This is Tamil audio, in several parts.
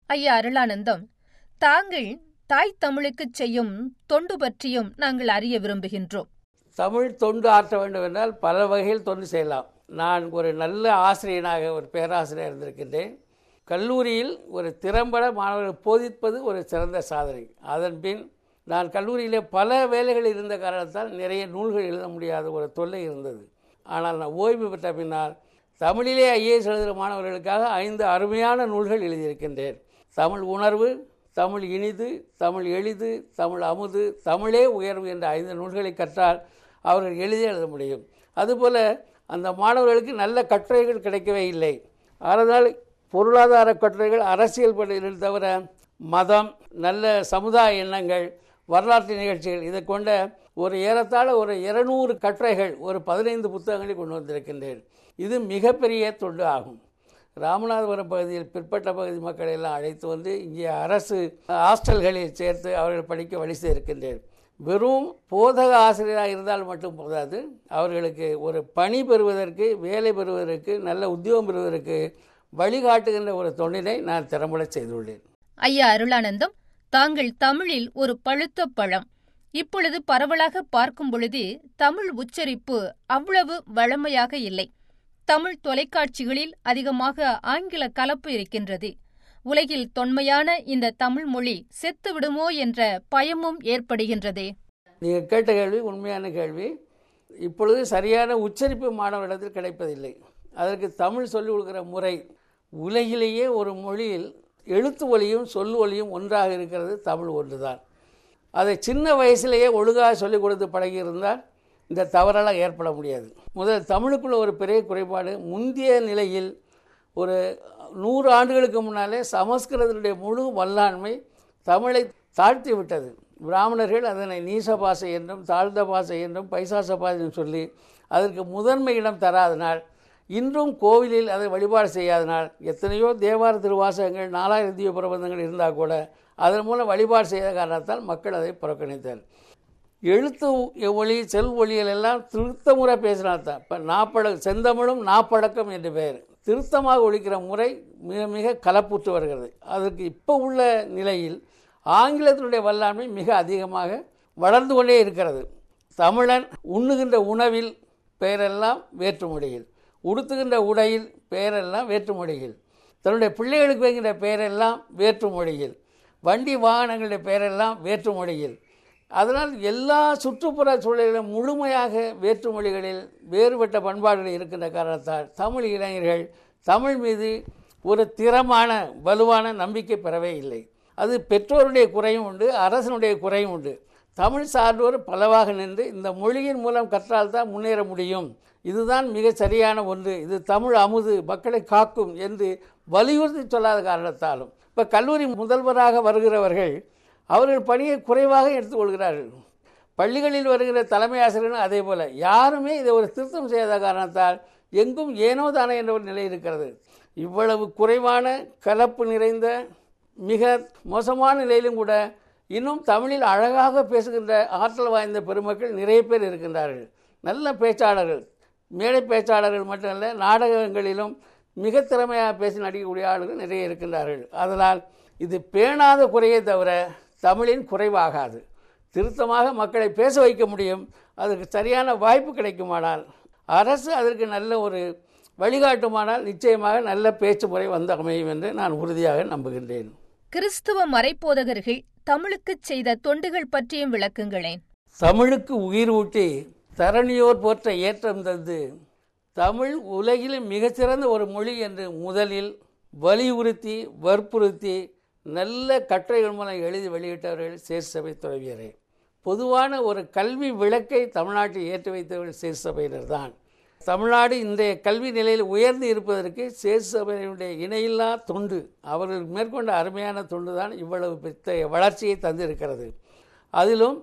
ஐயா அருளானந்தம், தாங்கள் தாய் தமிழுக்குச் செய்யும் தொண்டு பற்றியும் நாங்கள் அறிய விரும்புகின்றோம். தமிழ் தொண்டு ஆற்ற வேண்டும் என்றால் பல வகையில் தொண்டு செய்யலாம். நான் ஒரு நல்ல ஆசிரியனாக, ஒரு பேராசிரியர் இருந்திருக்கின்றேன். கல்லூரியில் ஒரு திறம்பட மாணவர்கள் போதிப்பது ஒரு சிறந்த சாதனை. அதன் பின் நான் கல்லூரியிலே பல வேலைகள் இருந்த காரணத்தால் நிறைய நூல்கள் எழுத முடியாத ஒரு தொல்லை இருந்தது. ஆனால் நான் ஓய்வு பெற்ற பின்னால் தமிழிலே ஐஏஎஸ் எழுதுகிற மாணவர்களுக்காக 5 அருமையான நூல்கள் எழுதியிருக்கின்றேன். தமிழ் உணர்வு, தமிழ் இனிது, தமிழ் எளிது, தமிழ் அமுது, தமிழே உயர்வு என்ற 5 நூல்களை கற்றால் அவர்கள் எளிதே எழுத முடியும். அதுபோல் அந்த மாணவர்களுக்கு நல்ல கட்டுரைகள் கிடைக்கவே இல்லை. அதனால் பொருளாதார கட்டுரைகள், அரசியல் பணிகள் தவிர மதம், நல்ல சமுதாய எண்ணங்கள், வரலாற்று நிகழ்ச்சிகள், இதை கொண்ட ஒரு ஏறத்தாழ ஒரு 200 கட்டுரைகள், ஒரு 15 புத்தகங்களை கொண்டு வந்திருக்கின்றேன். இது மிகப்பெரிய தொண்டு ஆகும். ராமநாதபுரம் பகுதியில் பிற்பட்ட பகுதி மக்களை எல்லாம் அழைத்து வந்து இங்கே அரசு ஹாஸ்டல்களில் சேர்த்து அவர்கள் படிக்க வழி செய்திருக்கின்றேன். வெறும் போதக ஆசிரியராக இருந்தால் மட்டும் போதாது, அவர்களுக்கு ஒரு பணி பெறுவதற்கு, வேலை பெறுவதற்கு, நல்ல உத்தியோகம் பெறுவதற்கு வழிகாட்டுகின்ற ஒரு தொண்டினை நான் திறம்பட செய்துள்ளேன். ஐயா அருளானந்தம், தாங்கள் தமிழில் ஒரு பழுத்த பழம். இப்பொழுது பரவலாக பார்க்கும் பொழுது தமிழ் உச்சரிப்பு அவ்வளவு வழமையாக இல்லை. தமிழ் தொலைக்காட்சிகளில் அதிகமாக ஆங்கில கலப்பு இருக்கின்றது. உலகில் தொன்மையான இந்த தமிழ் மொழி செத்து விடுமோ என்ற பயமும் ஏற்படுகின்றதே. நீங்கள் கேட்ட கேள்வி உண்மையான கேள்வி. இப்பொழுது சரியான உச்சரிப்பு மாணவரிடத்தில் கிடைப்பதில்லை. அதற்கு தமிழ் சொல்லிக் கொடுக்கிற முறை, உலகிலேயே ஒரு மொழியில் எழுத்து ஒலியும் சொல்லு ஒலியும் ஒன்றாக இருக்கிறது தமிழ் ஒன்றுதான். அதை சின்ன வயசிலேயே ஒழுங்காக சொல்லிக் கொடுத்து பழகியிருந்தால் இந்த தவறெல்லாம் ஏற்பட முடியாது. முதல் தமிழுக்குள்ள ஒரு பெரிய குறைபாடு, முந்தைய நிலையில் ஒரு 100 ஆண்டுகளுக்கு முன்னாலே சமஸ்கிருதத்தினுடைய முழு வல்லாண்மை தமிழை தாழ்த்தி விட்டது. பிராமணர்கள் அதனை நீச பாஷை என்றும் தாழ்ந்த பாஷை என்றும் பைசாச பாஷை என்றும் சொல்லி அதற்கு முதன்மை இடம் தராதனால், இன்றும் கோவிலில் அதை வழிபாடு செய்யாதனால், எத்தனையோ தேவார திருவாசகங்கள் 4000 தீப பிரபந்தங்கள் இருந்தால் கூட அதன் மூலம் வழிபாடு செய்த காரணத்தால் மக்கள் அதை புறக்கணித்தார். எழுத்து ஒளி, செல் ஒளிகள் எல்லாம் திருத்த முறை பேசினால்தான். இப்போ செந்தமிழும் நாப்பழக்கம் என்று பெயர். திருத்தமாக ஒழிக்கிற முறை மிக மிக கலப்புற்று வருகிறது. அதற்கு இப்போ உள்ள நிலையில் ஆங்கிலத்தினுடைய வல்லாண்மை மிக அதிகமாக வளர்ந்து கொண்டே இருக்கிறது. தமிழன் உண்ணுகின்ற உணவில் பெயரெல்லாம் வேற்றுமொழியில், உடுத்துகின்ற உடையில் பெயரெல்லாம் வேற்றுமொழியில், தன்னுடைய பிள்ளைகளுக்கு வைக்கின்ற பெயரெல்லாம் வேற்றுமொழியில், வண்டி வாகனங்களுடைய பெயரெல்லாம் வேற்றுமொழியில். அதனால் எல்லா சுற்றுப்புற சூழலிலும் முழுமையாக வேற்றுமொழிகளில் வேறுபட்ட பண்பாடுகள் இருக்கின்ற காரணத்தால் தமிழ் இளைஞர்கள் தமிழ் மீது ஒரு திறமான வலுவான நம்பிக்கை பெறவே இல்லை. அது பெற்றோருடைய குறையும் உண்டு, அரசனுடைய குறையும் உண்டு. தமிழ் சார்ந்தோர் பலவாக நின்று இந்த மொழியின் மூலம் கற்றால்தான் முன்னேற முடியும், இதுதான் மிக சரியான ஒன்று, இது தமிழ் அமுது, மக்களை காக்கும் என்று வலியுறுத்தி சொல்லாத காரணத்தாலும் இப்போ கல்லூரி முதல்வராக வருகிறவர்கள் அவர்கள் பணியை குறைவாக எடுத்துக்கொள்கிறார்கள். பள்ளிகளில் வருகிற தலைமை ஆசிரியர்களும் அதே போல் யாருமே இதை ஒரு திருத்தம் செய்யாத காரணத்தால் எங்கும் ஏனோ தானே என்ற ஒரு நிலை இருக்கிறது. இவ்வளவு குறைவான கலப்பு நிறைந்த மிக மோசமான நிலையிலும் கூட இன்னும் தமிழில் அழகாக பேசுகின்ற ஆற்றல் வாய்ந்த பெருமக்கள் நிறைய பேர் இருக்கின்றார்கள். நல்ல பேச்சாளர்கள், மேடை பேச்சாளர்கள் மட்டுமல்ல, நாடகங்களிலும் மிக திறமையாக பேசி நடிக்கக்கூடிய ஆளுகள் நிறைய இருக்கின்றார்கள். அதனால் இது பேணாத குறையே தவிர தமிழின் குறைவாகாது. திருத்தமாக மக்களை பேச வைக்க முடியும். அதற்கு சரியான வாய்ப்பு கிடைக்குமானால், அரசு அதற்கு நல்ல ஒரு வழிகாட்டுமானால் நிச்சயமாக நல்ல பேச்சு முறை வந்து அமையும் என்று நான் உறுதியாக நம்புகின்றேன். கிறிஸ்துவ மறைப்போதகர்கள் தமிழுக்கு செய்த தொண்டுகள் பற்றியும் விளக்குங்களேன். தமிழுக்கு உயிர் ஊட்டி தரணியோர் போற்ற ஏற்றம் தந்து தமிழ் உலகில் மிகச்சிறந்த ஒரு மொழி என்று முதலில் வலியுறுத்தி வற்புறுத்தி நல்ல கட்டுரைகள் மூலம் எழுதி வெளியிட்டவர்கள் சேர்சபை துறவியரே. பொதுவான ஒரு கல்வி விளக்கை தமிழ்நாட்டில் ஏற்றி வைத்தவர்கள் சேர்சபையினர் தான். தமிழ்நாடு இன்றைய கல்வி நிலையில் உயர்ந்து இருப்பதற்கு சேர்சபையினுடைய இணையில்லா தொண்டு, அவர்கள் மேற்கொண்ட அருமையான தொண்டு தான் இவ்வளவு பெரிய வளர்ச்சியை தந்திருக்கிறது. அதிலும்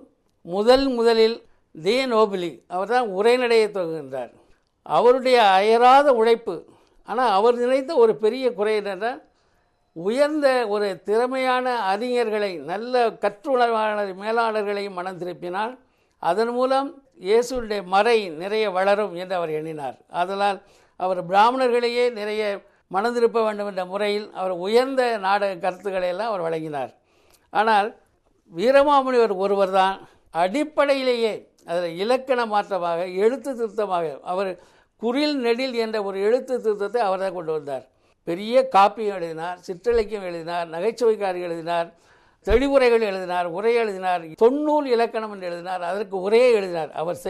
முதலில் தி நோபிலி அவர் தான் உரைநடையை துவங்குகின்றார். அவருடைய அயராத உழைப்பு. ஆனால் அவர் நினைத்த ஒரு பெரிய குறை என்னென்றால், உயர்ந்த ஒரு திறமையான அறிஞர்களை, நல்ல கற்றுணர்வாளர் மேலாளர்களையும் மனம் திருப்பினால் அதன் மூலம் இயேசுடைய மறை நிறைய வளரும் என்று அவர் எண்ணினார். அதனால் அவர் பிராமணர்களையே நிறைய மனம் திருப்ப வேண்டும் என்ற முறையில் அவர் உயர்ந்த நாடக கருத்துக்களை எல்லாம் அவர் வழங்கினார். ஆனால் வீரமாமுனிவர் ஒருவர் தான் அடிப்படையிலேயே அதில் இலக்கண மாற்றமாக எழுத்து திருத்தமாக அவர் குறில் நெடில் என்ற ஒரு எழுத்து திருத்தத்தை அவர் தான் கொண்டு வந்தார். பெரிய காப்பியம் எழுதினார், சிற்றிலக்கியம் எழுதினார், நகைச்சுவைக்காரி எழுதினார், தெளிவுரைகள் எழுதினார், உரை எழுதினார், தொன்னூல் இலக்கணம் என்று எழுதினார், அதற்கு உரையை எழுதினார்.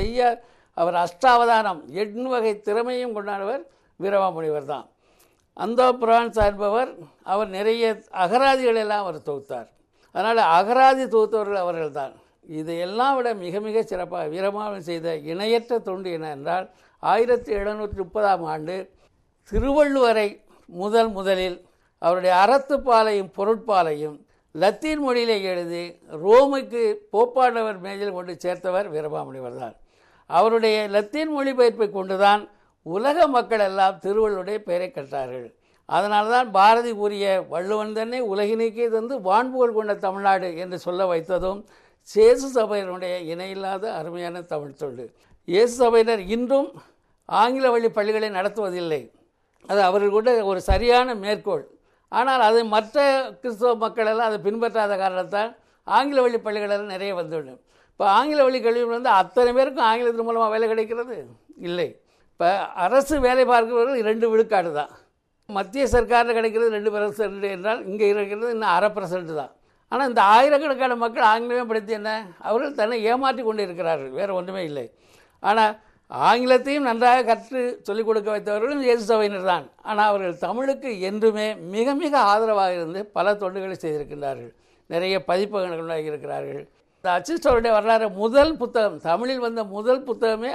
அவர் அஷ்டாவதானம் 8 வகை திறமையும் கொண்டாடவர் வீரமாமுனிவர் தான். அந்தோ பிரான்ஸ் என்பவர் அவர் நிறைய அகராதிகள் எல்லாம் அவர் தொகுத்தார். அதனால் அகராதி தொகுத்தவர்கள் அவர்கள் தான். இதையெல்லாம் விட மிக மிக சிறப்பாக வீரமாமுனிவர் செய்த இணையற்ற தொண்டு என்னவென்றால் 1730ஆம் ஆண்டு திருவள்ளுவரை முதலில் அவருடைய அறத்துப்பாலையும் பொருட்பாலையும் லத்தீன் மொழியிலே எழுதி ரோமுக்கு போப்பாண்டவர் மேஜில் கொண்டு சேர்த்தவர் வீரமாமுனிவர் தான். அவருடைய லத்தீன் மொழிபெயர்ப்பை கொண்டுதான் உலக மக்கள் எல்லாம் திருவள்ளுவருடைய பெயரை கற்றார்கள். அதனால்தான் பாரதி கூறிய வள்ளுவன் தன்னை உலகினைக்கே தந்து வான்புகழ் கொண்ட தமிழ்நாடு என்று சொல்ல வைத்ததும் இயேசு சபையினுடைய இணையில்லாத அருமையான தமிழ் தொண்டு. இயேசு சபையினர் இன்றும் ஆங்கில வழி பள்ளிகளை நடத்துவதில்லை. அது அவர்கள் கூட ஒரு சரியான மேற்கோள். ஆனால் அது மற்ற கிறிஸ்தவ மக்கள் எல்லாம் அதை பின்பற்றாத காரணத்தால் ஆங்கில வழி பள்ளிகளெல்லாம் நிறைய வந்துவிடும். இப்போ ஆங்கில வழி கல்வி வந்து அத்தனை பேருக்கும் ஆங்கிலத்தின் மூலமாக வேலை கிடைக்கிறது இல்லை. இப்போ அரசு வேலை பார்க்கிறவர்கள் 2 விழுக்காடு தான். மத்திய சர்க்காரில் கிடைக்கிறது 2% என்றால் இங்கே இருக்கிறது இன்னும் 1/2% தான். ஆனால் இந்த ஆயிரக்கணக்கான மக்கள் ஆங்கிலமே படித்து என்ன அவர்கள் தன்னை ஏமாற்றி கொண்டு இருக்கிறார்கள், வேறு ஒன்றுமே இல்லை. ஆனால் ஆங்கிலத்தையும் நன்றாக கற்று சொல்லிக் கொடுக்க வைத்தவர்களும் இயேசு சபையினர் தான். ஆனால் அவர்கள் தமிழுக்கு என்றுமே மிக மிக ஆதரவாக இருந்து பல தொண்டுகளை செய்திருக்கின்றார்கள். நிறைய பதிப்பகங்கள் உண்டாகி இருக்கிறார்கள். இந்த அச்சிஸ்டருடைய வரலாறு முதல் புத்தகம், தமிழில் வந்த முதல் புத்தகமே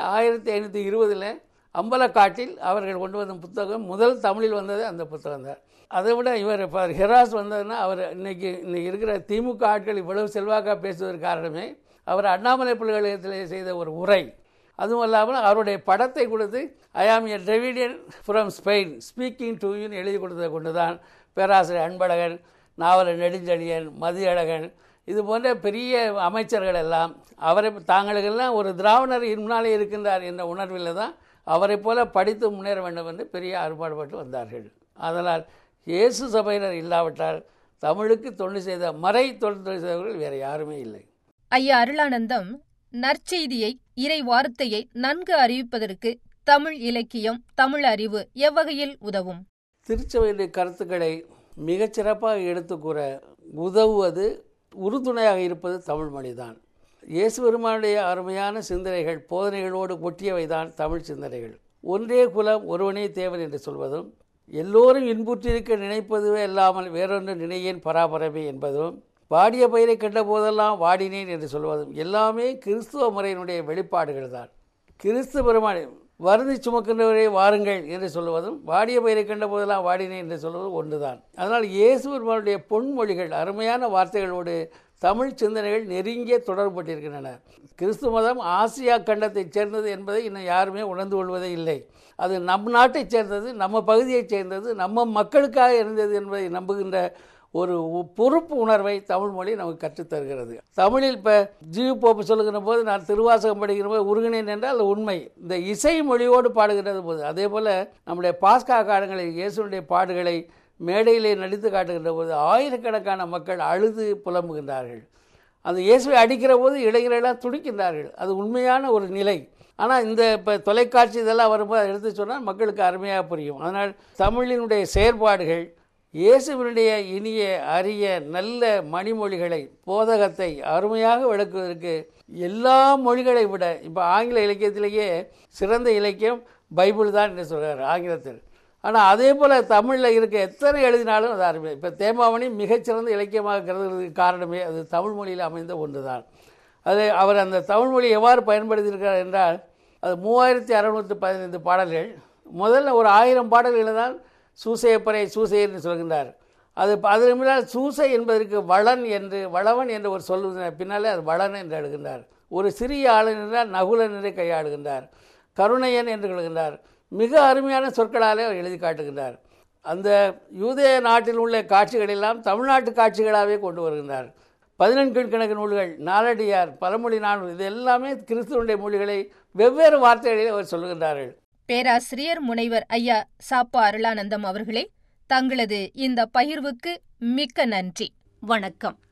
1520 அம்பலக்காட்டில் அவர்கள் கொண்டு வந்த புத்தகம் முதல் தமிழில் வந்தது அந்த புத்தகம் தான். அதை விட இவர் இப்போ ஹெராஸ் வந்ததுன்னா அவர் இன்னைக்கு இருக்கிற திமுக ஆட்கள் இவ்வளவு செல்வாக்காக பேசுவதற்கு காரணமே அவர் அண்ணாமலை பல்கலைக்கழகத்தில் செய்த ஒரு உரை. அதுவும் இல்லாமல் அவருடைய படத்தை கொடுத்து I am a Dravidian from Spain speaking to யூன்னு எழுதி கொடுத்ததை கொண்டு தான் பேராசிரியர் அன்பழகன், நாவலர் நெடுஞ்செழியன், மதியழகன் இது போன்ற பெரிய அமைச்சர்கள் எல்லாம் அவரை தாங்களுக்கெல்லாம் ஒரு திராவிடர் முன்னாலே இருக்கின்றார் என்ற உணர்வில் தான் அவரை போல படித்து முன்னேற வேண்டும் என்று பெரிய ஆர்ப்பாடுபட்டு வந்தார்கள். அதனால் இயேசு சபையினர் இல்லாவிட்டால் தமிழுக்கு தொண்டு செய்த மறை தொண்டு செய்தவர்கள் வேறு யாருமே இல்லை. ஐயா அருளானந்தம், நற்செய்தியை இறை வார்த்தையை நன்கு அறிவிப்பதற்கு தமிழ் இலக்கியம், தமிழ் அறிவு எவ்வகையில் உதவும்? திருச்சபையுடைய கருத்துக்களை மிகச்சிறப்பாக எடுத்து கூற உதவுவது, உறுதுணையாக இருப்பது தமிழ் மொழிதான். இயேசு பெருமானுடைய அருமையான சிந்தனைகள் போதனைகளோடு ஒட்டியவைதான் தமிழ் சிந்தனைகள். ஒன்றே குலம் ஒருவனே தேவன் என்று சொல்வதும், எல்லோரும் இன்புற்றிருக்க நினைப்பதுவே இல்லாமல் வேறொன்று நினையேன் பராபரமே என்பதும், வாடிய பயிரை கண்ட போதெல்லாம் வாடினேன் என்று சொல்வதும் எல்லாமே கிறிஸ்துவ முறையினுடைய வெளிப்பாடுகள் தான். கிறிஸ்து பெருமான் வருந்தி சுமக்கின்றவரே வாருங்கள் என்று சொல்வதும், வாடிய பயிரை கண்ட போதெல்லாம் வாடினேன் என்று சொல்வதும் ஒன்றுதான். அதனால் இயேசு பெருமானுடைய பொன்மொழிகள், அருமையான வார்த்தைகளோடு தமிழ் சிந்தனைகள் நெருங்கிய தொடர்பட்டிருக்கின்றன. கிறிஸ்து மதம் ஆசியா கண்டத்தைச் சேர்ந்தது என்பதை இன்னும் யாருமே உணர்ந்து கொள்வதே இல்லை. அது நம் நாட்டைச் சேர்ந்தது, நம்ம பகுதியைச் சேர்ந்தது, நம்ம மக்களுக்காக இருந்தது என்பதை நம்புகின்ற ஒரு பொறுப்பு உணர்வை தமிழ் மொழி நமக்கு கற்றுத்தருகிறது. தமிழில் இப்போ ஜீவ போப்பு சொல்லுகிற போது நான் திருவாசகம் படிக்கிற போது உருகினேன் என்றால் அது உண்மை. இந்த இசை மொழியோடு பாடுகின்றது போது, அதே போல் நம்முடைய பாஸ்கா காலங்களில் இயேசுடைய பாடுகளை மேடையிலே நடித்து காட்டுகின்ற போது ஆயிரக்கணக்கான மக்கள் அழுது புலம்புகின்றார்கள். அந்த இயேசுவை அடிக்கிற போது இளைஞர்களெல்லாம் துடிக்கின்றார்கள். அது உண்மையான ஒரு நிலை. ஆனால் இந்த இப்போ தொலைக்காட்சி இதெல்லாம் வரும்போது அதை எடுத்து சொன்னால் மக்களுக்கு அருமையாக புரியும். அதனால் தமிழினுடைய செயற்பாடுகள் இயேசுவினுடைய இனிய அரிய நல்ல மணிமொழிகளை, போதகத்தை அருமையாக விளக்குவதற்கு எல்லா மொழிகளை விட இப்போ ஆங்கில இலக்கியத்திலேயே சிறந்த இலக்கியம் பைபிள் தான் என்று சொல்கிறார் ஆங்கிலத்தில். ஆனால் அதே போல் தமிழில் இருக்க எத்தனை எழுதினாலும் அது அருமை. இப்போ தேமாவணி மிகச்சிறந்த இலக்கியமாக கருதுறதுக்கு காரணமே அது தமிழ் மொழியில் அமைந்த ஒன்று தான். அது அவர் அந்த தமிழ் மொழி எவ்வாறு பயன்படுத்தியிருக்கிறார் என்றால், அது 3615 பாடல்கள். முதல்ல ஒரு 1000 பாடல்களை தான் சூசையப்பறை சூசை என்று சொல்கின்றார். அதற்கு முன்னால் சூசை என்பதற்கு வளன் என்று வளவன் என்று ஒரு சொல்லுகின்றார். பின்னாலே அது வளன் என்று எழுகின்றார். ஒரு சிறிய ஆளன் என்றால் நகுலன் என்று கையாளுகின்றார். கருணையன் என்று எழுகின்றார். மிக அருமையான சொற்களாலே அவர் எழுதி காட்டுகின்றார். அந்த யூதேய நாட்டில் உள்ள காட்சிகளெல்லாம் தமிழ்நாட்டு காட்சிகளாகவே கொண்டு வருகின்றார். 14 கீழ்கணக்கு நூல்கள், நாலடியார், பழமொழி நானூறு, இது எல்லாமே கிறிஸ்துவனுடைய மொழிகளை வெவ்வேறு வார்த்தைகளில் அவர் சொல்லுகின்றார்கள். பேராசிரியர் முனைவர் ஐயா சாப்பா அருளானந்தம் அவர்களே, தங்களது இந்த பகிர்வுக்கு மிக்க நன்றி. வணக்கம்.